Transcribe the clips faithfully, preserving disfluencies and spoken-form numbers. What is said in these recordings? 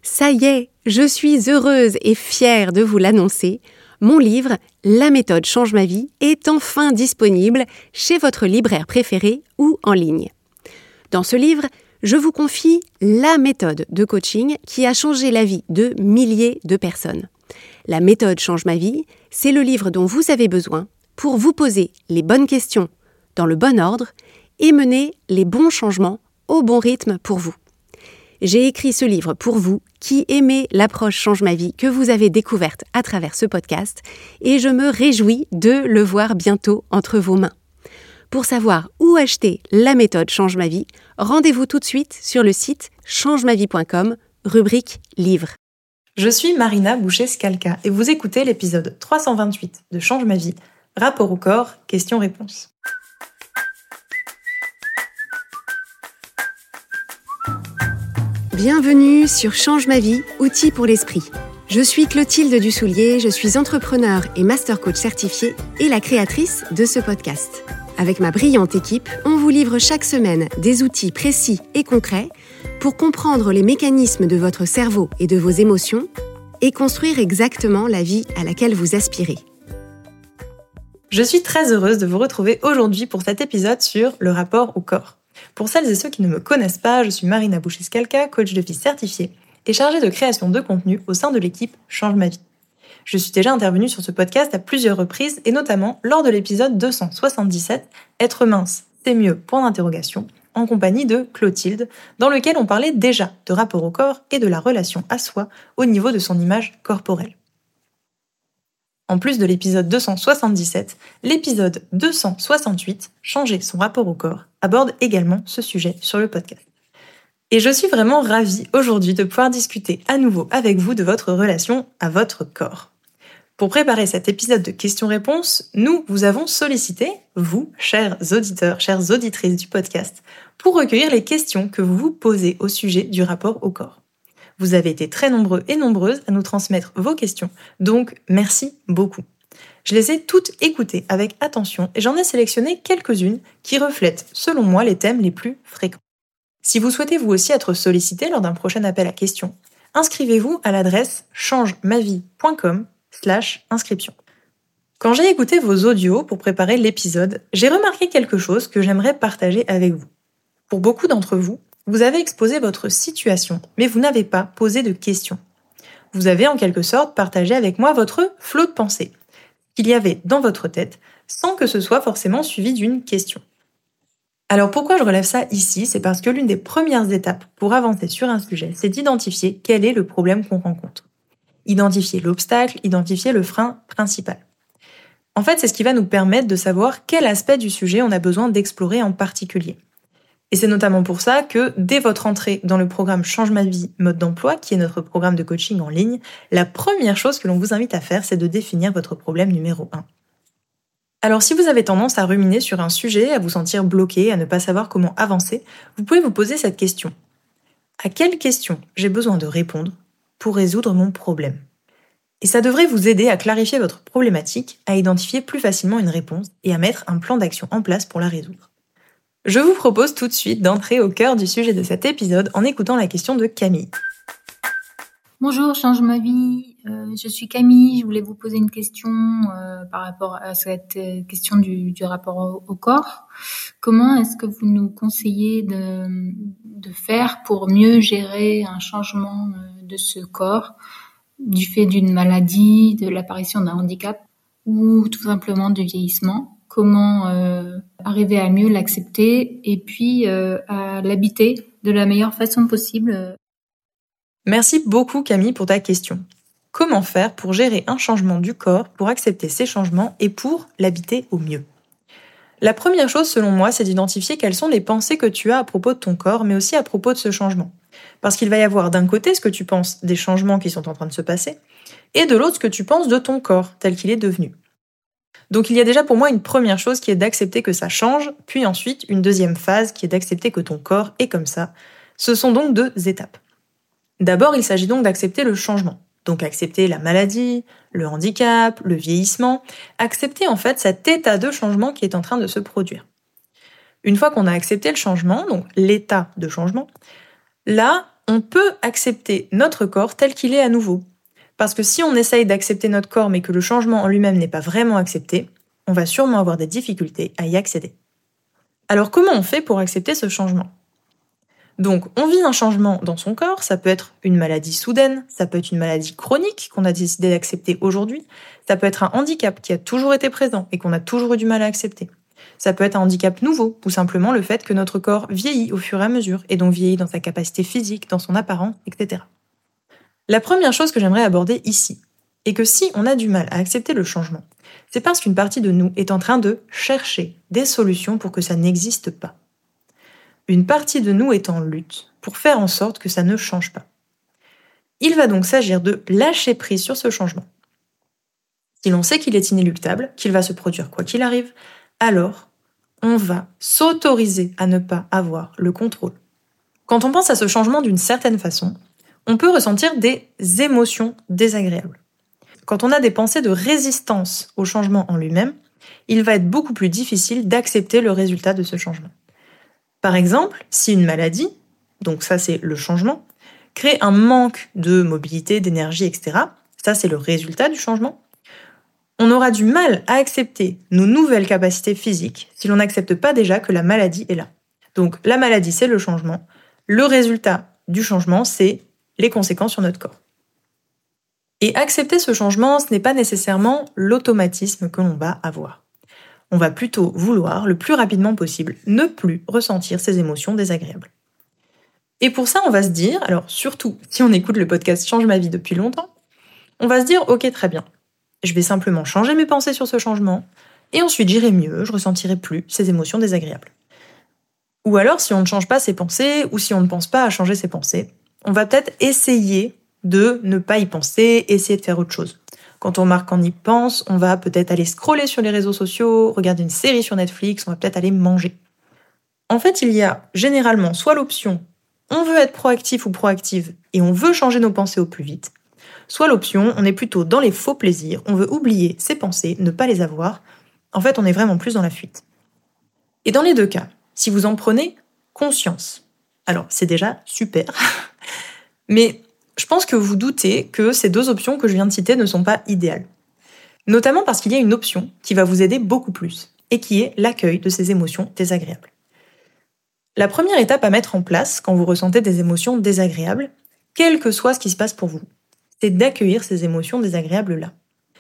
Ça y est, je suis heureuse et fière de vous l'annoncer. Mon livre « La méthode change ma vie » est enfin disponible chez votre libraire préféré ou en ligne. Dans ce livre, je vous confie la méthode de coaching qui a changé la vie de milliers de personnes. La méthode change ma vie, c'est le livre dont vous avez besoin pour vous poser les bonnes questions dans le bon ordre et mener les bons changements au bon rythme pour vous. J'ai écrit ce livre pour vous qui aimez l'approche change ma vie que vous avez découverte à travers ce podcast et je me réjouis de le voir bientôt entre vos mains. Pour savoir où acheter la méthode change ma vie, rendez-vous tout de suite sur le site change ma vie point com, rubrique livre. Je suis Marina Boucher-Scalca et vous écoutez l'épisode trois cent vingt-huit de Change ma vie, rapport au corps, questions-réponses. Bienvenue sur Change ma vie, outils pour l'esprit. Je suis Clotilde Dussoulier, je suis entrepreneur et master coach certifiée et la créatrice de ce podcast. Avec ma brillante équipe, on vous livre chaque semaine des outils précis et concrets pour comprendre les mécanismes de votre cerveau et de vos émotions et construire exactement la vie à laquelle vous aspirez. Je suis très heureuse de vous retrouver aujourd'hui pour cet épisode sur le rapport au corps. Pour celles et ceux qui ne me connaissent pas, je suis Marina Boucher-Scalca, coach de vie certifiée et chargée de création de contenu au sein de l'équipe Change ma vie. Je suis déjà intervenue sur ce podcast à plusieurs reprises et notamment lors de l'épisode deux cent soixante-dix-sept « Être mince, c'est mieux ?» point d'interrogation, en compagnie de Clotilde, dans lequel on parlait déjà de rapport au corps et de la relation à soi au niveau de son image corporelle. En plus de l'épisode deux cent soixante-dix-sept, l'épisode deux cent soixante-huit, Changer son rapport au corps, aborde également ce sujet sur le podcast. Et je suis vraiment ravie aujourd'hui de pouvoir discuter à nouveau avec vous de votre relation à votre corps. Pour préparer cet épisode de questions-réponses, nous vous avons sollicité, vous, chers auditeurs, chères auditrices du podcast, pour recueillir les questions que vous vous posez au sujet du rapport au corps. Vous avez été très nombreux et nombreuses à nous transmettre vos questions, donc merci beaucoup. Je les ai toutes écoutées avec attention et j'en ai sélectionné quelques-unes qui reflètent, selon moi, les thèmes les plus fréquents. Si vous souhaitez vous aussi être sollicité lors d'un prochain appel à questions, inscrivez-vous à l'adresse change ma vie point com slash inscription. Quand j'ai écouté vos audios pour préparer l'épisode, j'ai remarqué quelque chose que j'aimerais partager avec vous. Pour beaucoup d'entre vous, vous avez exposé votre situation, mais vous n'avez pas posé de questions. Vous avez en quelque sorte partagé avec moi votre flot de pensée qu'il y avait dans votre tête, sans que ce soit forcément suivi d'une question. Alors pourquoi je relève ça ici ? C'est parce que l'une des premières étapes pour avancer sur un sujet, c'est d'identifier quel est le problème qu'on rencontre. Identifier l'obstacle, identifier le frein principal. En fait, c'est ce qui va nous permettre de savoir quel aspect du sujet on a besoin d'explorer en particulier. Et c'est notamment pour ça que, dès votre entrée dans le programme Change ma vie mode d'emploi, qui est notre programme de coaching en ligne, la première chose que l'on vous invite à faire, c'est de définir votre problème numéro un. Alors si vous avez tendance à ruminer sur un sujet, à vous sentir bloqué, à ne pas savoir comment avancer, vous pouvez vous poser cette question. À quelle question j'ai besoin de répondre pour résoudre mon problème ? Et ça devrait vous aider à clarifier votre problématique, à identifier plus facilement une réponse et à mettre un plan d'action en place pour la résoudre. Je vous propose tout de suite d'entrer au cœur du sujet de cet épisode en écoutant la question de Camille. Bonjour, Change ma vie. Euh, je suis Camille. Je voulais vous poser une question euh, par rapport à cette question du, du rapport au, au corps. Comment est-ce que vous nous conseillez de, de faire pour mieux gérer un changement de ce corps du fait d'une maladie, de l'apparition d'un handicap ou tout simplement du vieillissement ? Comment euh, arriver à mieux l'accepter et puis euh, à l'habiter de la meilleure façon possible. Merci beaucoup Camille pour ta question. Comment faire pour gérer un changement du corps, pour accepter ces changements et pour l'habiter au mieux ? La première chose selon moi, c'est d'identifier quelles sont les pensées que tu as à propos de ton corps, mais aussi à propos de ce changement. Parce qu'il va y avoir d'un côté ce que tu penses des changements qui sont en train de se passer, et de l'autre ce que tu penses de ton corps tel qu'il est devenu. Donc il y a déjà pour moi une première chose qui est d'accepter que ça change, puis ensuite une deuxième phase qui est d'accepter que ton corps est comme ça. Ce sont donc deux étapes. D'abord, il s'agit donc d'accepter le changement. Donc accepter la maladie, le handicap, le vieillissement, accepter en fait cet état de changement qui est en train de se produire. Une fois qu'on a accepté le changement, donc l'état de changement, là, on peut accepter notre corps tel qu'il est à nouveau. Parce que si on essaye d'accepter notre corps mais que le changement en lui-même n'est pas vraiment accepté, on va sûrement avoir des difficultés à y accéder. Alors comment on fait pour accepter ce changement ? Donc on vit un changement dans son corps, ça peut être une maladie soudaine, ça peut être une maladie chronique qu'on a décidé d'accepter aujourd'hui, ça peut être un handicap qui a toujours été présent et qu'on a toujours eu du mal à accepter. Ça peut être un handicap nouveau, ou simplement le fait que notre corps vieillit au fur et à mesure, et donc vieillit dans sa capacité physique, dans son apparence, et cetera. La première chose que j'aimerais aborder ici est que si on a du mal à accepter le changement, c'est parce qu'une partie de nous est en train de chercher des solutions pour que ça n'existe pas. Une partie de nous est en lutte pour faire en sorte que ça ne change pas. Il va donc s'agir de lâcher prise sur ce changement. Si l'on sait qu'il est inéluctable, qu'il va se produire quoi qu'il arrive, alors on va s'autoriser à ne pas avoir le contrôle. Quand on pense à ce changement d'une certaine façon, on peut ressentir des émotions désagréables. Quand on a des pensées de résistance au changement en lui-même, il va être beaucoup plus difficile d'accepter le résultat de ce changement. Par exemple, si une maladie, donc ça c'est le changement, crée un manque de mobilité, d'énergie, et cetera, ça c'est le résultat du changement, on aura du mal à accepter nos nouvelles capacités physiques si l'on n'accepte pas déjà que la maladie est là. Donc la maladie c'est le changement, le résultat du changement c'est les conséquences sur notre corps. Et accepter ce changement, ce n'est pas nécessairement l'automatisme que l'on va avoir. On va plutôt vouloir, le plus rapidement possible, ne plus ressentir ces émotions désagréables. Et pour ça, on va se dire, alors surtout si on écoute le podcast Change ma vie depuis longtemps, on va se dire, ok, très bien, je vais simplement changer mes pensées sur ce changement, et ensuite j'irai mieux, je ressentirai plus ces émotions désagréables. Ou alors, si on ne change pas ses pensées, ou si on ne pense pas à changer ses pensées, on va peut-être essayer de ne pas y penser, essayer de faire autre chose. Quand on remarque qu'on y pense, on va peut-être aller scroller sur les réseaux sociaux, regarder une série sur Netflix, on va peut-être aller manger. En fait, il y a généralement soit l'option on veut être proactif ou proactive et on veut changer nos pensées au plus vite, soit l'option on est plutôt dans les faux plaisirs, on veut oublier ses pensées, ne pas les avoir. En fait, on est vraiment plus dans la fuite. Et dans les deux cas, si vous en prenez conscience, alors c'est déjà super, mais je pense que vous doutez que ces deux options que je viens de citer ne sont pas idéales. Notamment parce qu'il y a une option qui va vous aider beaucoup plus, et qui est l'accueil de ces émotions désagréables. La première étape à mettre en place quand vous ressentez des émotions désagréables, quel que soit ce qui se passe pour vous, c'est d'accueillir ces émotions désagréables-là.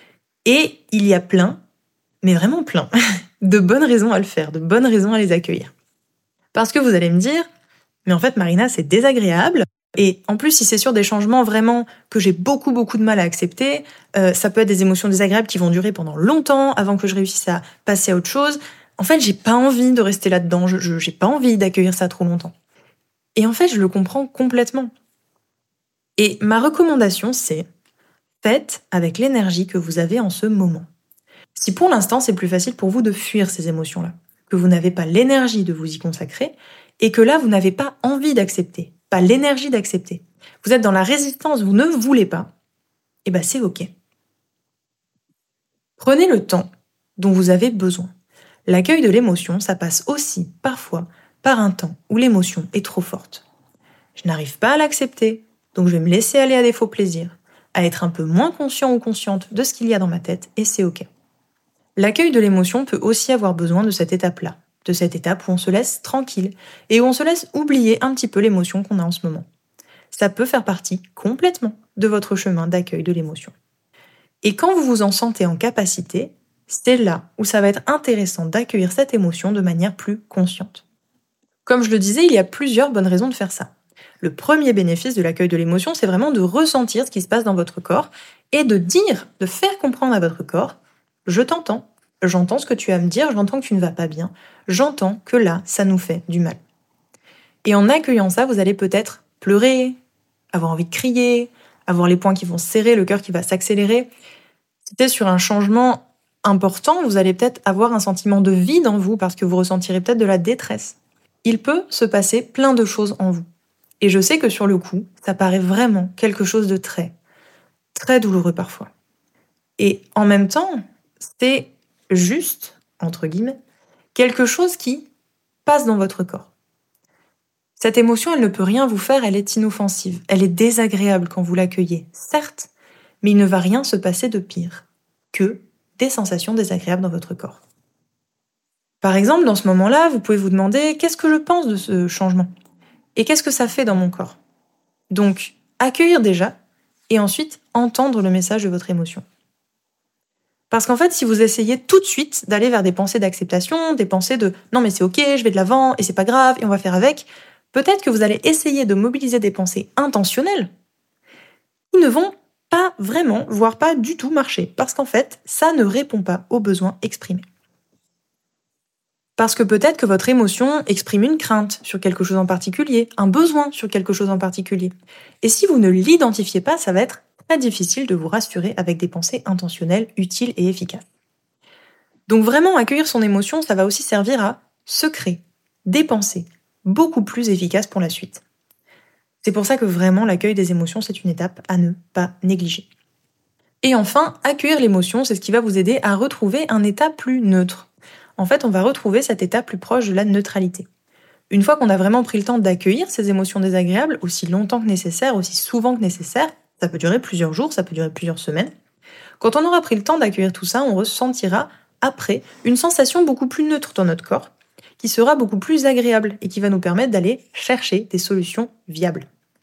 Et il y a plein, mais vraiment plein, de bonnes raisons à le faire, de bonnes raisons à les accueillir. Parce que vous allez me dire, mais en fait Marina, c'est désagréable, et en plus si c'est sur des changements vraiment que j'ai beaucoup beaucoup de mal à accepter, euh, ça peut être des émotions désagréables qui vont durer pendant longtemps avant que je réussisse à passer à autre chose. En fait, j'ai pas envie de rester là-dedans, je, je, j'ai pas envie d'accueillir ça trop longtemps. Et en fait, je le comprends complètement. Et ma recommandation, c'est faites avec l'énergie que vous avez en ce moment. Si pour l'instant, c'est plus facile pour vous de fuir ces émotions-là, que vous n'avez pas l'énergie de vous y consacrer, et que là, vous n'avez pas envie d'accepter, pas l'énergie d'accepter. Vous êtes dans la résistance, vous ne voulez pas, et ben c'est ok. Prenez le temps dont vous avez besoin. L'accueil de l'émotion, ça passe aussi, parfois, par un temps où l'émotion est trop forte. Je n'arrive pas à l'accepter, donc je vais me laisser aller à des faux plaisirs, à être un peu moins conscient ou consciente de ce qu'il y a dans ma tête, et c'est ok. L'accueil de l'émotion peut aussi avoir besoin de cette étape-là, de cette étape où on se laisse tranquille, et où on se laisse oublier un petit peu l'émotion qu'on a en ce moment. Ça peut faire partie complètement de votre chemin d'accueil de l'émotion. Et quand vous vous en sentez en capacité, c'est là où ça va être intéressant d'accueillir cette émotion de manière plus consciente. Comme je le disais, il y a plusieurs bonnes raisons de faire ça. Le premier bénéfice de l'accueil de l'émotion, c'est vraiment de ressentir ce qui se passe dans votre corps et de dire, de faire comprendre à votre corps « je t'entends, j'entends ce que tu as à me dire, j'entends que tu ne vas pas bien, j'entends que là, ça nous fait du mal ». Et en accueillant ça, vous allez peut-être pleurer, avoir envie de crier, avoir les poings qui vont se serrer, le cœur qui va s'accélérer. Si c'est sur un changement important, vous allez peut-être avoir un sentiment de vide en vous parce que vous ressentirez peut-être de la détresse. Il peut se passer plein de choses en vous. Et je sais que sur le coup, ça paraît vraiment quelque chose de très, très douloureux parfois. Et en même temps, c'est juste, entre guillemets, quelque chose qui passe dans votre corps. Cette émotion, elle ne peut rien vous faire, elle est inoffensive. Elle est désagréable quand vous l'accueillez, certes, mais il ne va rien se passer de pire que des sensations désagréables dans votre corps. Par exemple, dans ce moment-là, vous pouvez vous demander « Qu'est-ce que je pense de ce changement ? Et qu'est-ce que ça fait dans mon corps ?» Donc, accueillir déjà, et ensuite entendre le message de votre émotion. Parce qu'en fait, si vous essayez tout de suite d'aller vers des pensées d'acceptation, des pensées de « non mais c'est ok, je vais de l'avant, et c'est pas grave, et on va faire avec », peut-être que vous allez essayer de mobiliser des pensées intentionnelles qui ne vont pas vraiment, voire pas du tout marcher, parce qu'en fait, ça ne répond pas aux besoins exprimés. Parce que peut-être que votre émotion exprime une crainte sur quelque chose en particulier, un besoin sur quelque chose en particulier. Et si vous ne l'identifiez pas, ça va être très difficile de vous rassurer avec des pensées intentionnelles, utiles et efficaces. Donc vraiment, accueillir son émotion, ça va aussi servir à se créer des pensées beaucoup plus efficaces pour la suite. C'est pour ça que vraiment, l'accueil des émotions, c'est une étape à ne pas négliger. Et enfin, accueillir l'émotion, c'est ce qui va vous aider à retrouver un état plus neutre. En fait, on va retrouver cet état plus proche de la neutralité. Une fois qu'on a vraiment pris le temps d'accueillir ces émotions désagréables, aussi longtemps que nécessaire, aussi souvent que nécessaire, ça peut durer plusieurs jours, ça peut durer plusieurs semaines. Quand on aura pris le temps d'accueillir tout ça, on ressentira après une sensation beaucoup plus neutre dans notre corps, qui sera beaucoup plus agréable et qui va nous permettre d'aller chercher des solutions viables.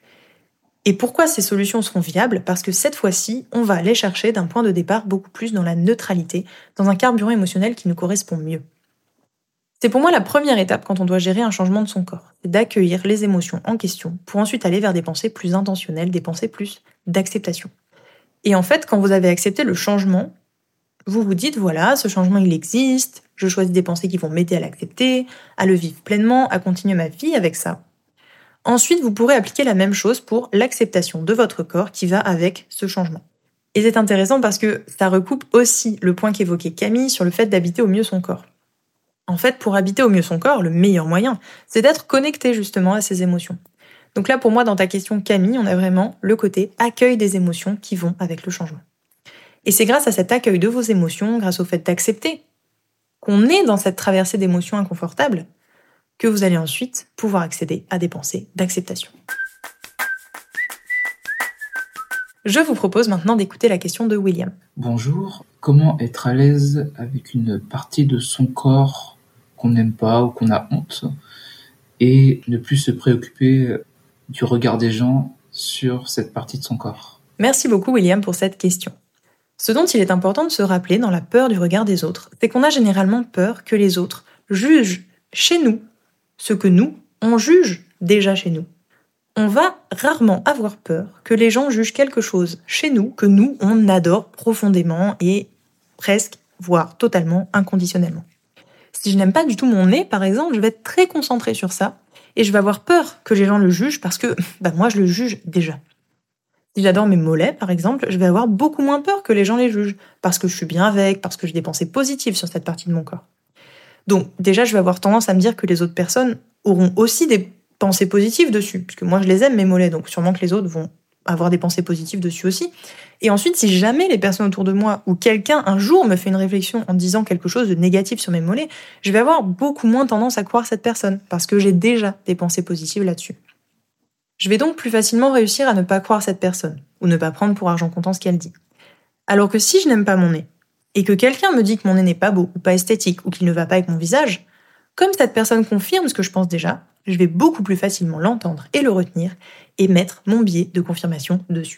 Et pourquoi ces solutions seront viables ? Parce que cette fois-ci, on va aller chercher d'un point de départ beaucoup plus dans la neutralité, dans un carburant émotionnel qui nous correspond mieux. C'est pour moi la première étape quand on doit gérer un changement de son corps, c'est d'accueillir les émotions en question pour ensuite aller vers des pensées plus intentionnelles, des pensées plus d'acceptation. Et en fait, quand vous avez accepté le changement, vous vous dites, voilà, ce changement il existe, je choisis des pensées qui vont m'aider à l'accepter, à le vivre pleinement, à continuer ma vie avec ça. Ensuite, vous pourrez appliquer la même chose pour l'acceptation de votre corps qui va avec ce changement. Et c'est intéressant parce que ça recoupe aussi le point qu'évoquait Camille sur le fait d'habiter au mieux son corps. En fait, pour habiter au mieux son corps, le meilleur moyen, c'est d'être connecté justement à ses émotions. Donc là, pour moi, dans ta question Camille, on a vraiment le côté accueil des émotions qui vont avec le changement. Et c'est grâce à cet accueil de vos émotions, grâce au fait d'accepter qu'on est dans cette traversée d'émotions inconfortables, que vous allez ensuite pouvoir accéder à des pensées d'acceptation. Je vous propose maintenant d'écouter la question de William. Bonjour, comment être à l'aise avec une partie de son corps qu'on n'aime pas ou qu'on a honte et ne plus se préoccuper du regard des gens sur cette partie de son corps ? Merci beaucoup William pour cette question. Ce dont il est important de se rappeler dans la peur du regard des autres, c'est qu'on a généralement peur que les autres jugent chez nous ce que nous, on juge déjà chez nous. On va rarement avoir peur que les gens jugent quelque chose chez nous que nous, on adore profondément et presque, voire totalement, inconditionnellement. Si je n'aime pas du tout mon nez, par exemple, je vais être très concentrée sur ça et je vais avoir peur que les gens le jugent parce que bah, moi, je le juge déjà. Si j'adore mes mollets, par exemple, je vais avoir beaucoup moins peur que les gens les jugent parce que je suis bien avec, parce que j'ai des pensées positives sur cette partie de mon corps. Donc déjà, je vais avoir tendance à me dire que les autres personnes auront aussi des pensées positives dessus, puisque moi je les aime mes mollets, donc sûrement que les autres vont avoir des pensées positives dessus aussi. Et ensuite, si jamais les personnes autour de moi ou quelqu'un un jour me fait une réflexion en disant quelque chose de négatif sur mes mollets, je vais avoir beaucoup moins tendance à croire cette personne, parce que j'ai déjà des pensées positives là-dessus. Je vais donc plus facilement réussir à ne pas croire cette personne, ou ne pas prendre pour argent comptant ce qu'elle dit. Alors que si je n'aime pas mon nez, et que quelqu'un me dit que mon nez n'est pas beau, ou pas esthétique, ou qu'il ne va pas avec mon visage, comme cette personne confirme ce que je pense déjà, je vais beaucoup plus facilement l'entendre et le retenir, et mettre mon biais de confirmation dessus.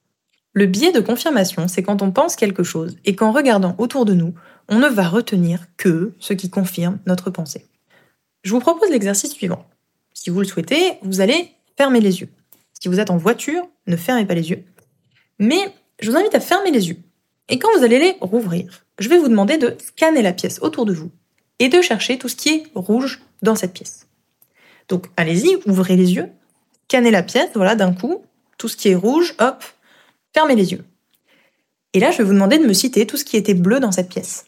Le biais de confirmation, c'est quand on pense quelque chose, et qu'en regardant autour de nous, on ne va retenir que ce qui confirme notre pensée. Je vous propose l'exercice suivant. Si vous le souhaitez, vous allez fermer les yeux. Si vous êtes en voiture, ne fermez pas les yeux. Mais je vous invite à fermer les yeux. Et quand vous allez les rouvrir, je vais vous demander de scanner la pièce autour de vous et de chercher tout ce qui est rouge dans cette pièce. Donc allez-y, ouvrez les yeux, scannez la pièce, voilà, d'un coup, tout ce qui est rouge, hop, fermez les yeux. Et là, je vais vous demander de me citer tout ce qui était bleu dans cette pièce.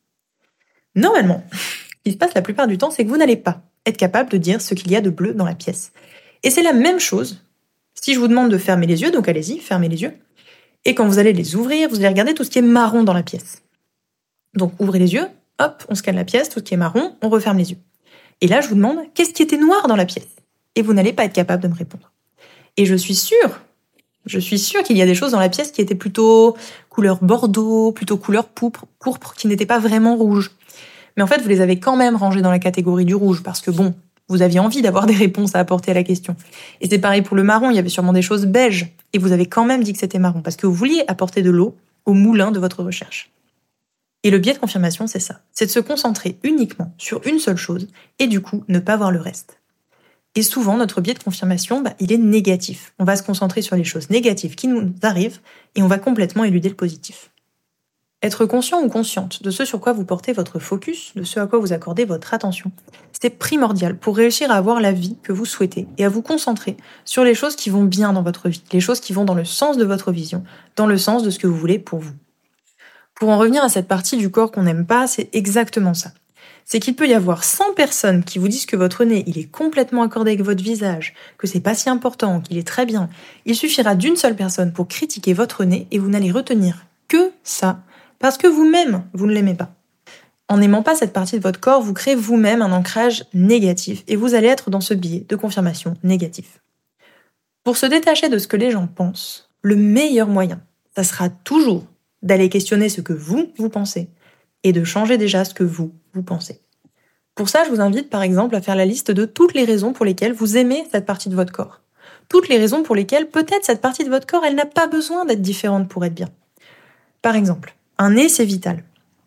Normalement, ce qui se passe la plupart du temps, c'est que vous n'allez pas être capable de dire ce qu'il y a de bleu dans la pièce. Et c'est la même chose si je vous demande de fermer les yeux, donc allez-y, fermez les yeux. Et quand vous allez les ouvrir, vous allez regarder tout ce qui est marron dans la pièce. Donc ouvrez les yeux, hop, on scanne la pièce, tout ce qui est marron, on referme les yeux. Et là, je vous demande, qu'est-ce qui était noir dans la pièce ? et vous n'allez pas être capable de me répondre. Et je suis sûre, je suis sûre qu'il y a des choses dans la pièce qui étaient plutôt couleur bordeaux, plutôt couleur pourpre, pourpre qui n'étaient pas vraiment rouges. Mais en fait, vous les avez quand même rangées dans la catégorie du rouge parce que bon, vous aviez envie d'avoir des réponses à apporter à la question. Et c'est pareil pour le marron, il y avait sûrement des choses beiges et vous avez quand même dit que c'était marron parce que vous vouliez apporter de l'eau au moulin de votre recherche. Et le biais de confirmation, c'est ça. C'est de se concentrer uniquement sur une seule chose et du coup, ne pas voir le reste. Et souvent, notre biais de confirmation, bah, il est négatif. On va se concentrer sur les choses négatives qui nous arrivent et on va complètement éluder le positif. Être conscient ou consciente de ce sur quoi vous portez votre focus, de ce à quoi vous accordez votre attention, c'est primordial pour réussir à avoir la vie que vous souhaitez et à vous concentrer sur les choses qui vont bien dans votre vie, les choses qui vont dans le sens de votre vision, dans le sens de ce que vous voulez pour vous. Pour en revenir à cette partie du corps qu'on n'aime pas, c'est exactement ça. C'est qu'il peut y avoir cent personnes qui vous disent que votre nez, il est complètement accordé avec votre visage, que c'est pas si important, qu'il est très bien. Il suffira d'une seule personne pour critiquer votre nez et vous n'allez retenir que ça, parce que vous-même, vous ne l'aimez pas. En n'aimant pas cette partie de votre corps, vous créez vous-même un ancrage négatif et vous allez être dans ce biais de confirmation négatif. Pour se détacher de ce que les gens pensent, le meilleur moyen, ça sera toujours d'aller questionner ce que vous, vous pensez et de changer déjà ce que vous, vous pensez. Pour ça, je vous invite par exemple à faire la liste de toutes les raisons pour lesquelles vous aimez cette partie de votre corps. Toutes les raisons pour lesquelles peut-être cette partie de votre corps, elle n'a pas besoin d'être différente pour être bien. Par exemple, un nez, c'est vital.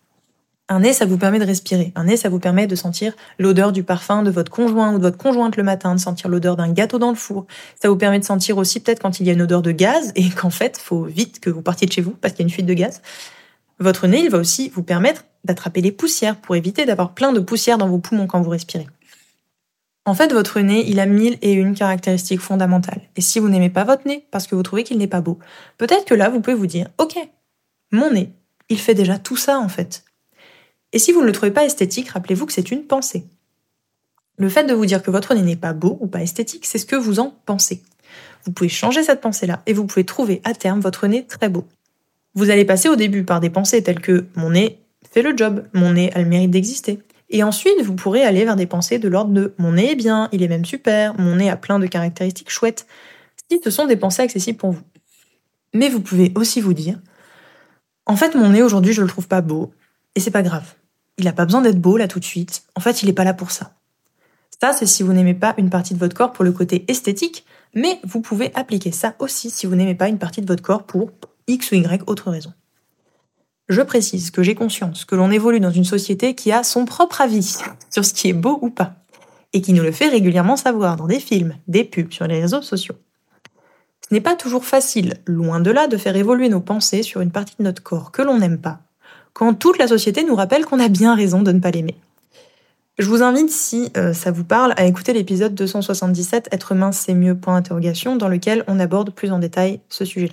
Un nez, ça vous permet de respirer. Un nez, ça vous permet de sentir l'odeur du parfum de votre conjoint ou de votre conjointe le matin, de sentir l'odeur d'un gâteau dans le four. Ça vous permet de sentir aussi peut-être quand il y a une odeur de gaz et qu'en fait, il faut vite que vous partiez de chez vous parce qu'il y a une fuite de gaz. Votre nez, il va aussi vous permettre d'attraper les poussières pour éviter d'avoir plein de poussière dans vos poumons quand vous respirez. En fait, votre nez, il a mille et une caractéristiques fondamentales. Et si vous n'aimez pas votre nez parce que vous trouvez qu'il n'est pas beau, peut-être que là, vous pouvez vous dire « Ok, mon nez, il fait déjà tout ça en fait. » Et si vous ne le trouvez pas esthétique, rappelez-vous que c'est une pensée. Le fait de vous dire que votre nez n'est pas beau ou pas esthétique, c'est ce que vous en pensez. Vous pouvez changer cette pensée-là et vous pouvez trouver à terme votre nez très beau. Vous allez passer au début par des pensées telles que « mon nez fait le job, mon nez a le mérite d'exister ». Et ensuite, vous pourrez aller vers des pensées de l'ordre de « mon nez est bien, il est même super, mon nez a plein de caractéristiques chouettes ». Si ce sont des pensées accessibles pour vous. Mais vous pouvez aussi vous dire « en fait, mon nez aujourd'hui, je le trouve pas beau, et c'est pas grave. Il a pas besoin d'être beau là tout de suite, en fait, il est pas là pour ça ». Ça, c'est si vous n'aimez pas une partie de votre corps pour le côté esthétique, mais vous pouvez appliquer ça aussi si vous n'aimez pas une partie de votre corps pour X ou Y autre raison. Je précise que j'ai conscience que l'on évolue dans une société qui a son propre avis sur ce qui est beau ou pas, et qui nous le fait régulièrement savoir dans des films, des pubs, sur les réseaux sociaux. Ce n'est pas toujours facile, loin de là, de faire évoluer nos pensées sur une partie de notre corps que l'on n'aime pas, quand toute la société nous rappelle qu'on a bien raison de ne pas l'aimer. Je vous invite, si euh, ça vous parle, à écouter l'épisode deux cent soixante-dix-sept « Être mince, c'est mieux », point d'interrogation, dans lequel on aborde plus en détail ce sujet-là.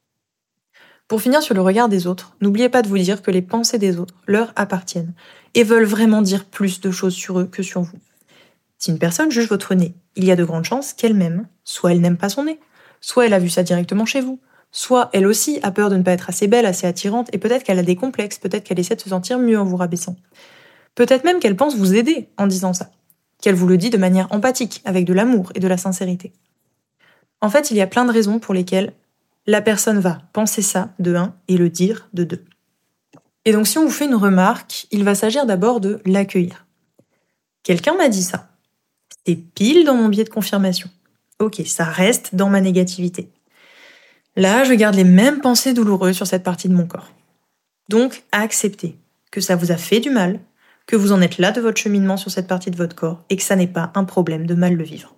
Pour finir sur le regard des autres, n'oubliez pas de vous dire que les pensées des autres leur appartiennent et veulent vraiment dire plus de choses sur eux que sur vous. Si une personne juge votre nez, il y a de grandes chances qu'elle-même, soit elle n'aime pas son nez, soit elle a vu ça directement chez vous, soit elle aussi a peur de ne pas être assez belle, assez attirante, et peut-être qu'elle a des complexes, peut-être qu'elle essaie de se sentir mieux en vous rabaissant. Peut-être même qu'elle pense vous aider en disant ça, qu'elle vous le dit de manière empathique, avec de l'amour et de la sincérité. En fait, il y a plein de raisons pour lesquelles la personne va penser ça de un et le dire de deux. Et donc si on vous fait une remarque, il va s'agir d'abord de l'accueillir. Quelqu'un m'a dit ça. C'est pile dans mon biais de confirmation. Ok, ça reste dans ma négativité. Là, je garde les mêmes pensées douloureuses sur cette partie de mon corps. Donc, acceptez que ça vous a fait du mal, que vous en êtes là de votre cheminement sur cette partie de votre corps et que ça n'est pas un problème de mal le vivre.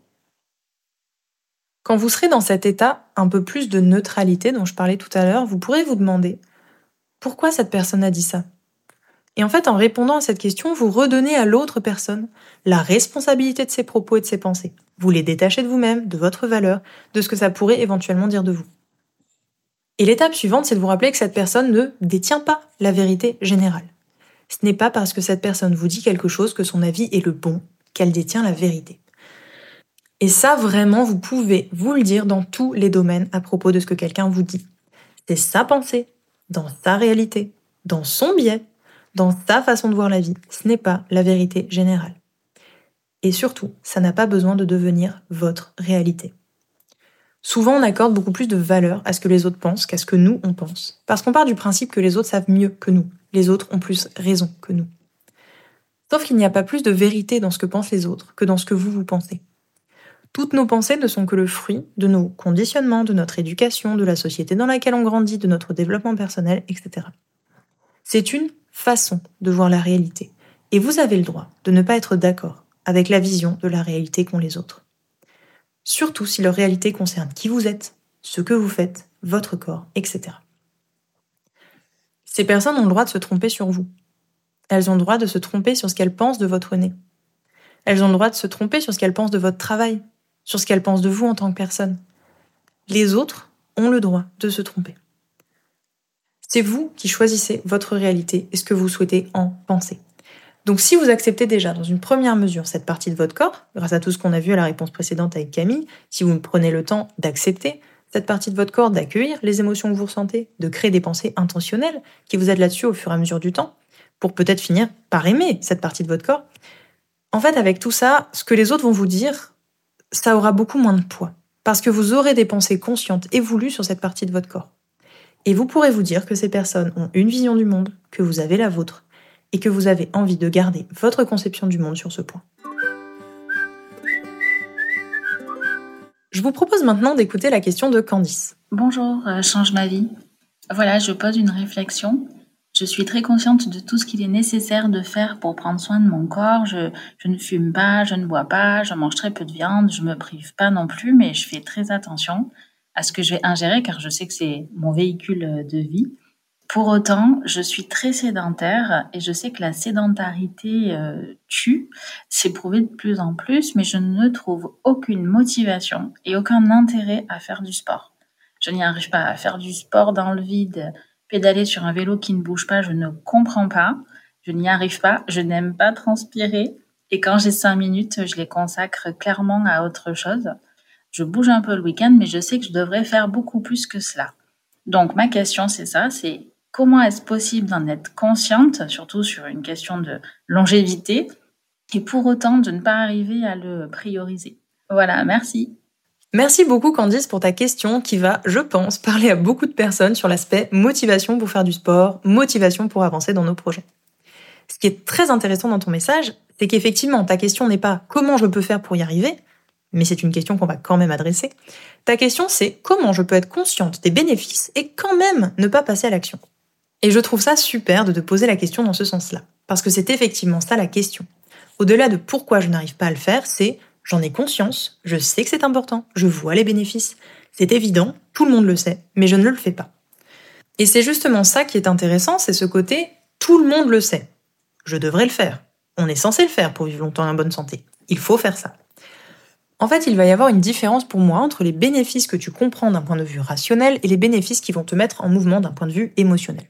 Quand vous serez dans cet état un peu plus de neutralité dont je parlais tout à l'heure, vous pourrez vous demander pourquoi cette personne a dit ça. Et en fait, en répondant à cette question, vous redonnez à l'autre personne la responsabilité de ses propos et de ses pensées. Vous les détachez de vous-même, de votre valeur, de ce que ça pourrait éventuellement dire de vous. Et l'étape suivante, c'est de vous rappeler que cette personne ne détient pas la vérité générale. Ce n'est pas parce que cette personne vous dit quelque chose que son avis est le bon, qu'elle détient la vérité. Et ça, vraiment, vous pouvez vous le dire dans tous les domaines à propos de ce que quelqu'un vous dit. C'est sa pensée, dans sa réalité, dans son biais, dans sa façon de voir la vie. Ce n'est pas la vérité générale. Et surtout, ça n'a pas besoin de devenir votre réalité. Souvent, on accorde beaucoup plus de valeur à ce que les autres pensent qu'à ce que nous, on pense. Parce qu'on part du principe que les autres savent mieux que nous. Les autres ont plus raison que nous. Sauf qu'il n'y a pas plus de vérité dans ce que pensent les autres que dans ce que vous, vous pensez. Toutes nos pensées ne sont que le fruit de nos conditionnements, de notre éducation, de la société dans laquelle on grandit, de notre développement personnel, et cetera. C'est une façon de voir la réalité. Et vous avez le droit de ne pas être d'accord avec la vision de la réalité qu'ont les autres. Surtout si leur réalité concerne qui vous êtes, ce que vous faites, votre corps, et cetera. Ces personnes ont le droit de se tromper sur vous. Elles ont le droit de se tromper sur ce qu'elles pensent de votre nez. Elles ont le droit de se tromper sur ce qu'elles pensent de votre travail, sur ce qu'elles pensent de vous en tant que personne. Les autres ont le droit de se tromper. C'est vous qui choisissez votre réalité et ce que vous souhaitez en penser. Donc si vous acceptez déjà dans une première mesure cette partie de votre corps, grâce à tout ce qu'on a vu à la réponse précédente avec Camille, si vous prenez le temps d'accepter cette partie de votre corps, d'accueillir les émotions que vous ressentez, de créer des pensées intentionnelles qui vous aident là-dessus au fur et à mesure du temps, pour peut-être finir par aimer cette partie de votre corps, en fait avec tout ça, ce que les autres vont vous dire, ça aura beaucoup moins de poids, parce que vous aurez des pensées conscientes et voulues sur cette partie de votre corps. Et vous pourrez vous dire que ces personnes ont une vision du monde, que vous avez la vôtre, et que vous avez envie de garder votre conception du monde sur ce point. Je vous propose maintenant d'écouter la question de Candice. Bonjour, euh, change ma vie. Voilà, je pose une réflexion. Je suis très consciente de tout ce qu'il est nécessaire de faire pour prendre soin de mon corps. Je, je ne fume pas, je ne bois pas, je mange très peu de viande, je me prive pas non plus, mais je fais très attention à ce que je vais ingérer car je sais que c'est mon véhicule de vie. Pour autant, je suis très sédentaire et je sais que la sédentarité euh, tue, c'est prouvé de plus en plus, mais je ne trouve aucune motivation et aucun intérêt à faire du sport. Je n'y arrive pas à faire du sport dans le vide, pédaler sur un vélo qui ne bouge pas, je ne comprends pas, je n'y arrive pas, je n'aime pas transpirer et quand j'ai cinq minutes, je les consacre clairement à autre chose. Je bouge un peu le week-end, mais je sais que je devrais faire beaucoup plus que cela. Donc ma question c'est ça, c'est comment est-ce possible d'en être consciente, surtout sur une question de longévité, et pour autant de ne pas arriver à le prioriser. Voilà, merci. Merci beaucoup Candice pour ta question qui va, je pense, parler à beaucoup de personnes sur l'aspect motivation pour faire du sport, motivation pour avancer dans nos projets. Ce qui est très intéressant dans ton message, c'est qu'effectivement, ta question n'est pas « comment je peux faire pour y arriver ?», mais c'est une question qu'on va quand même adresser. Ta question, c'est « comment je peux être consciente des bénéfices et quand même ne pas passer à l'action ?» Et je trouve ça super de te poser la question dans ce sens-là, parce que c'est effectivement ça la question. Au-delà de pourquoi je n'arrive pas à le faire, c'est j'en ai conscience, je sais que c'est important, je vois les bénéfices, c'est évident, tout le monde le sait, mais je ne le fais pas. Et c'est justement ça qui est intéressant, c'est ce côté tout le monde le sait. Je devrais le faire. On est censé le faire pour vivre longtemps et en bonne santé. Il faut faire ça. En fait, il va y avoir une différence pour moi entre les bénéfices que tu comprends d'un point de vue rationnel et les bénéfices qui vont te mettre en mouvement d'un point de vue émotionnel.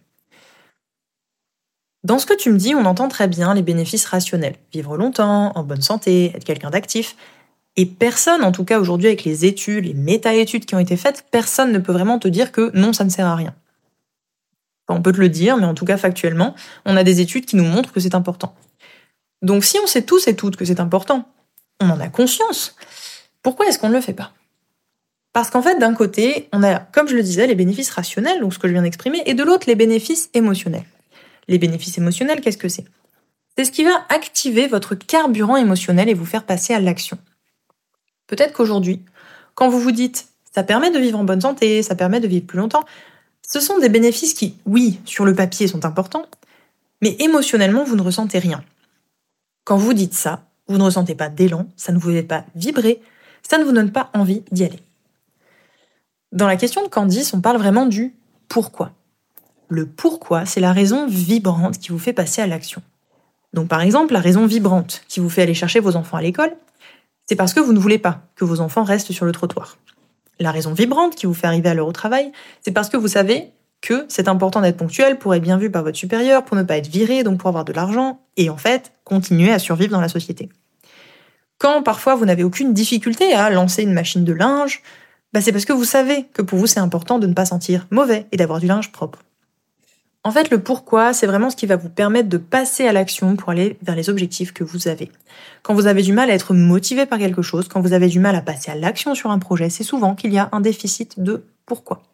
Dans ce que tu me dis, on entend très bien les bénéfices rationnels. Vivre longtemps, en bonne santé, être quelqu'un d'actif. Et personne, en tout cas aujourd'hui avec les études, les méta-études qui ont été faites, personne ne peut vraiment te dire que non, ça ne sert à rien. Enfin, on peut te le dire, mais en tout cas factuellement, on a des études qui nous montrent que c'est important. Donc si on sait tous et toutes que c'est important, on en a conscience, pourquoi est-ce qu'on ne le fait pas ? Parce qu'en fait, d'un côté, on a, comme je le disais, les bénéfices rationnels, donc ce que je viens d'exprimer, et de l'autre, les bénéfices émotionnels. Les bénéfices émotionnels, qu'est-ce que c'est ? C'est ce qui va activer votre carburant émotionnel et vous faire passer à l'action. Peut-être qu'aujourd'hui, quand vous vous dites « ça permet de vivre en bonne santé, ça permet de vivre plus longtemps », ce sont des bénéfices qui, oui, sur le papier sont importants, mais émotionnellement, vous ne ressentez rien. Quand vous dites ça, vous ne ressentez pas d'élan, ça ne vous fait pas vibrer, ça ne vous donne pas envie d'y aller. Dans la question de Candice, on parle vraiment du « pourquoi ». Le pourquoi, c'est la raison vibrante qui vous fait passer à l'action. Donc par exemple, la raison vibrante qui vous fait aller chercher vos enfants à l'école, c'est parce que vous ne voulez pas que vos enfants restent sur le trottoir. La raison vibrante qui vous fait arriver à l'heure au travail, c'est parce que vous savez que c'est important d'être ponctuel pour être bien vu par votre supérieur, pour ne pas être viré, donc pour avoir de l'argent, et en fait, continuer à survivre dans la société. Quand parfois vous n'avez aucune difficulté à lancer une machine de linge, bah c'est parce que vous savez que pour vous c'est important de ne pas sentir mauvais et d'avoir du linge propre. En fait, le pourquoi, c'est vraiment ce qui va vous permettre de passer à l'action pour aller vers les objectifs que vous avez. Quand vous avez du mal à être motivé par quelque chose, quand vous avez du mal à passer à l'action sur un projet, c'est souvent qu'il y a un déficit de pourquoi.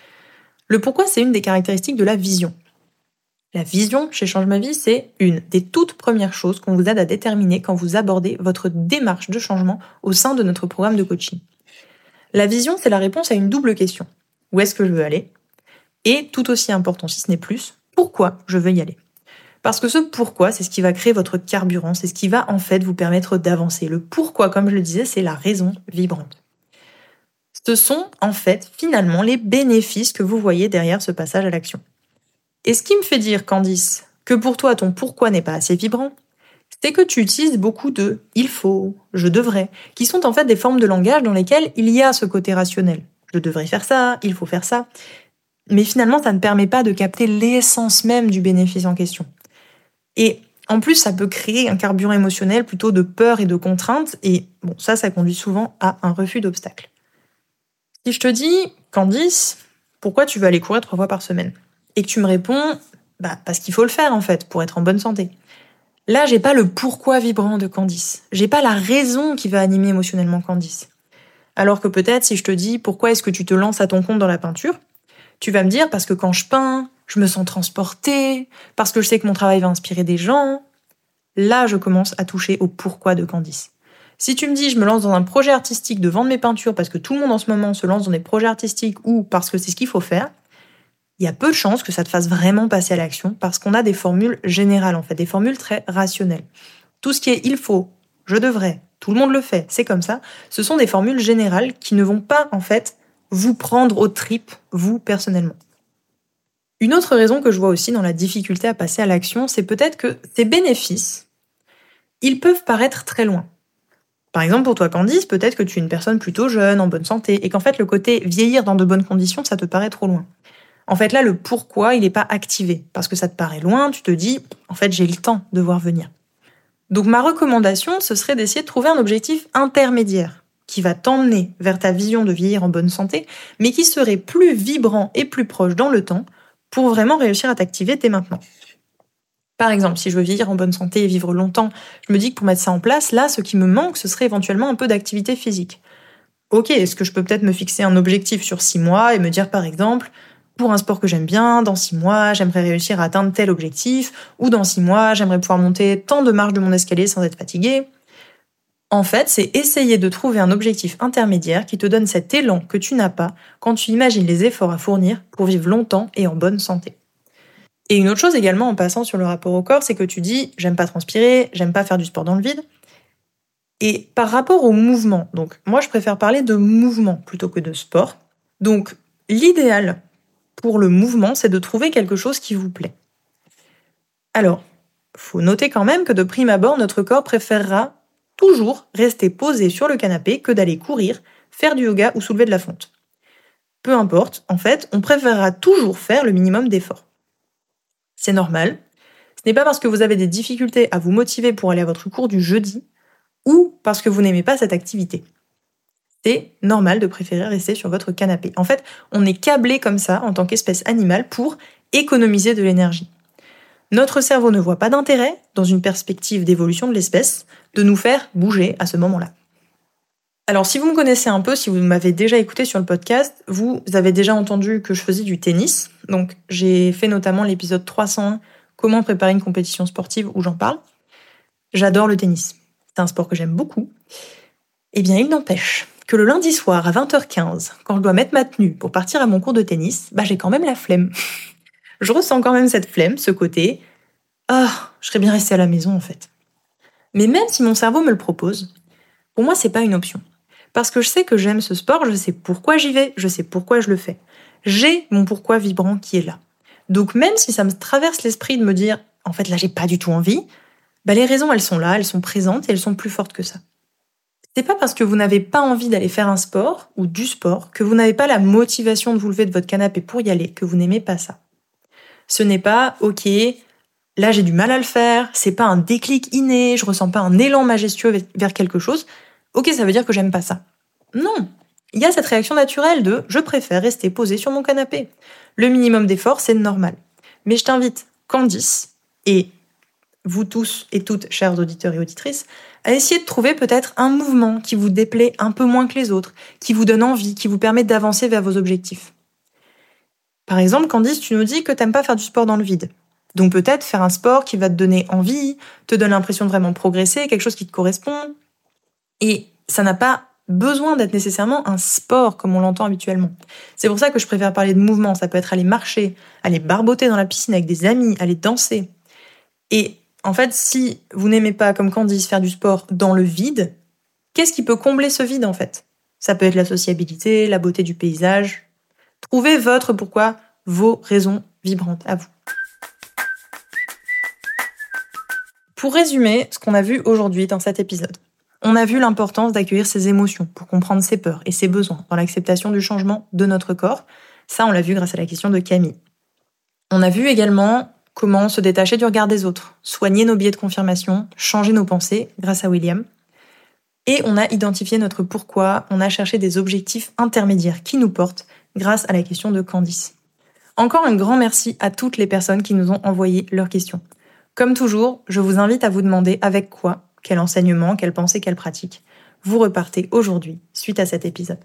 Le pourquoi, c'est une des caractéristiques de la vision. La vision, chez Change Ma Vie, c'est une des toutes premières choses qu'on vous aide à déterminer quand vous abordez votre démarche de changement au sein de notre programme de coaching. La vision, c'est la réponse à une double question. Où est-ce que je veux aller ? Et tout aussi important, si ce n'est plus, pourquoi je veux y aller ? Parce que ce pourquoi, c'est ce qui va créer votre carburant, c'est ce qui va en fait vous permettre d'avancer. Le pourquoi, comme je le disais, c'est la raison vibrante. Ce sont en fait finalement les bénéfices que vous voyez derrière ce passage à l'action. Et ce qui me fait dire, Candice, que pour toi ton pourquoi n'est pas assez vibrant, c'est que tu utilises beaucoup de « il faut »,« je devrais », qui sont en fait des formes de langage dans lesquelles il y a ce côté rationnel. Je devrais faire ça, il faut faire ça. Mais finalement, ça ne permet pas de capter l'essence même du bénéfice en question. Et en plus, ça peut créer un carburant émotionnel plutôt de peur et de contrainte, et bon, ça, ça conduit souvent à un refus d'obstacle. Si je te dis, Candice, pourquoi tu veux aller courir trois fois par semaine ? Et que tu me réponds, bah, parce qu'il faut le faire en fait, pour être en bonne santé. Là, j'ai pas le pourquoi vibrant de Candice. J'ai pas la raison qui va animer émotionnellement Candice. Alors que peut-être, si je te dis, pourquoi est-ce que tu te lances à ton compte dans la peinture ? Tu vas me dire, parce que quand je peins, je me sens transportée, parce que je sais que mon travail va inspirer des gens. Là, je commence à toucher au pourquoi de Candice. Si tu me dis, je me lance dans un projet artistique de vendre mes peintures parce que tout le monde en ce moment se lance dans des projets artistiques ou parce que c'est ce qu'il faut faire, il y a peu de chances que ça te fasse vraiment passer à l'action parce qu'on a des formules générales, en fait, des formules très rationnelles. Tout ce qui est « il faut »,« je devrais »,« tout le monde le fait », c'est comme ça, ce sont des formules générales qui ne vont pas, en fait, vous prendre aux tripes, vous, personnellement. Une autre raison que je vois aussi dans la difficulté à passer à l'action, c'est peut-être que ces bénéfices, ils peuvent paraître très loin. Par exemple, pour toi, Candice, peut-être que tu es une personne plutôt jeune, en bonne santé, et qu'en fait, le côté vieillir dans de bonnes conditions, ça te paraît trop loin. En fait, là, le pourquoi, il n'est pas activé, parce que ça te paraît loin, tu te dis, en fait, j'ai le temps de voir venir. Donc, ma recommandation, ce serait d'essayer de trouver un objectif intermédiaire, qui va t'emmener vers ta vision de vieillir en bonne santé, mais qui serait plus vibrant et plus proche dans le temps, pour vraiment réussir à t'activer dès maintenant. Par exemple, si je veux vieillir en bonne santé et vivre longtemps, je me dis que pour mettre ça en place, là, ce qui me manque, ce serait éventuellement un peu d'activité physique. Ok, est-ce que je peux peut-être me fixer un objectif sur six mois et me dire, par exemple, pour un sport que j'aime bien, dans six mois, j'aimerais réussir à atteindre tel objectif, ou dans six mois, j'aimerais pouvoir monter tant de marches de mon escalier sans être fatigué. En fait, c'est essayer de trouver un objectif intermédiaire qui te donne cet élan que tu n'as pas quand tu imagines les efforts à fournir pour vivre longtemps et en bonne santé. Et une autre chose également en passant sur le rapport au corps, c'est que tu dis « j'aime pas transpirer, j'aime pas faire du sport dans le vide ». Et par rapport au mouvement, donc moi je préfère parler de mouvement plutôt que de sport. Donc l'idéal pour le mouvement, c'est de trouver quelque chose qui vous plaît. Alors, faut noter quand même que de prime abord, notre corps préférera toujours rester posé sur le canapé que d'aller courir, faire du yoga ou soulever de la fonte. Peu importe, en fait, on préférera toujours faire le minimum d'efforts. C'est normal. Ce n'est pas parce que vous avez des difficultés à vous motiver pour aller à votre cours du jeudi ou parce que vous n'aimez pas cette activité. C'est normal de préférer rester sur votre canapé. En fait, on est câblé comme ça en tant qu'espèce animale pour économiser de l'énergie. Notre cerveau ne voit pas d'intérêt, dans une perspective d'évolution de l'espèce, de nous faire bouger à ce moment-là. Alors, si vous me connaissez un peu, si vous m'avez déjà écouté sur le podcast, vous avez déjà entendu que je faisais du tennis. Donc, j'ai fait notamment l'épisode trois cent un, Comment préparer une compétition sportive, où j'en parle. J'adore le tennis. C'est un sport que j'aime beaucoup. Eh bien, il n'empêche que le lundi soir à vingt heures quinze, quand je dois mettre ma tenue pour partir à mon cours de tennis, bah j'ai quand même la flemme. Je ressens quand même cette flemme, ce côté « Ah, oh, je serais bien restée à la maison en fait ». Mais même si mon cerveau me le propose, pour moi c'est pas une option. Parce que je sais que j'aime ce sport, je sais pourquoi j'y vais, je sais pourquoi je le fais. J'ai mon pourquoi vibrant qui est là. Donc même si ça me traverse l'esprit de me dire « En fait là j'ai pas du tout envie », bah les raisons elles sont là, elles sont présentes et elles sont plus fortes que ça. C'est pas parce que vous n'avez pas envie d'aller faire un sport ou du sport que vous n'avez pas la motivation de vous lever de votre canapé pour y aller, que vous n'aimez pas ça. Ce n'est pas « ok, là j'ai du mal à le faire, c'est pas un déclic inné, je ressens pas un élan majestueux vers quelque chose, ok ça veut dire que j'aime pas ça ». Non, il y a cette réaction naturelle de « je préfère rester posé sur mon canapé ». Le minimum d'effort, c'est normal. Mais je t'invite, Candice, et vous tous et toutes, chers auditeurs et auditrices, à essayer de trouver peut-être un mouvement qui vous déplaît un peu moins que les autres, qui vous donne envie, qui vous permet d'avancer vers vos objectifs. Par exemple, Candice, tu nous dis que t'aimes pas faire du sport dans le vide. Donc peut-être faire un sport qui va te donner envie, te donne l'impression de vraiment progresser, quelque chose qui te correspond. Et ça n'a pas besoin d'être nécessairement un sport comme on l'entend habituellement. C'est pour ça que je préfère parler de mouvement. Ça peut être aller marcher, aller barboter dans la piscine avec des amis, aller danser. Et en fait, si vous n'aimez pas, comme Candice, faire du sport dans le vide, qu'est-ce qui peut combler ce vide en fait ? Ça peut être la sociabilité, la beauté du paysage. Trouvez votre pourquoi, vos raisons vibrantes à vous. Pour résumer ce qu'on a vu aujourd'hui dans cet épisode, on a vu l'importance d'accueillir ses émotions pour comprendre ses peurs et ses besoins dans l'acceptation du changement de notre corps. Ça, on l'a vu grâce à la question de Camille. On a vu également comment se détacher du regard des autres, soigner nos biais de confirmation, changer nos pensées grâce à William. Et on a identifié notre pourquoi, on a cherché des objectifs intermédiaires qui nous portent grâce à la question de Candice. Encore un grand merci à toutes les personnes qui nous ont envoyé leurs questions. Comme toujours, je vous invite à vous demander avec quoi, quel enseignement, quelle pensée, quelle pratique, vous repartez aujourd'hui suite à cet épisode.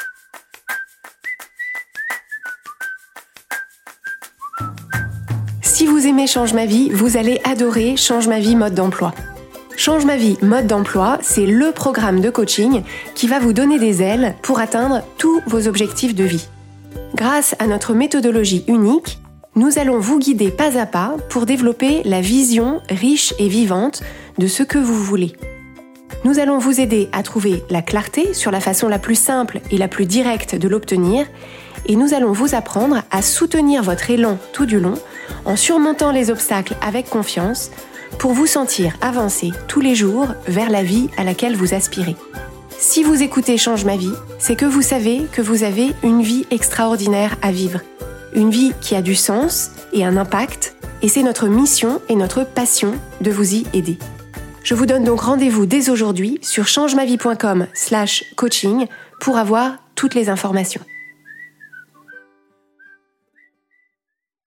Si vous aimez Change ma vie, vous allez adorer Change ma vie mode d'emploi. Change ma vie mode d'emploi, c'est le programme de coaching qui va vous donner des ailes pour atteindre tous vos objectifs de vie. Grâce à notre méthodologie unique, nous allons vous guider pas à pas pour développer la vision riche et vivante de ce que vous voulez. Nous allons vous aider à trouver la clarté sur la façon la plus simple et la plus directe de l'obtenir, et nous allons vous apprendre à soutenir votre élan tout du long en surmontant les obstacles avec confiance pour vous sentir avancer tous les jours vers la vie à laquelle vous aspirez. Si vous écoutez Change ma vie, c'est que vous savez que vous avez une vie extraordinaire à vivre. Une vie qui a du sens et un impact, et c'est notre mission et notre passion de vous y aider. Je vous donne donc rendez-vous dès aujourd'hui sur changemavie point com slash coaching pour avoir toutes les informations.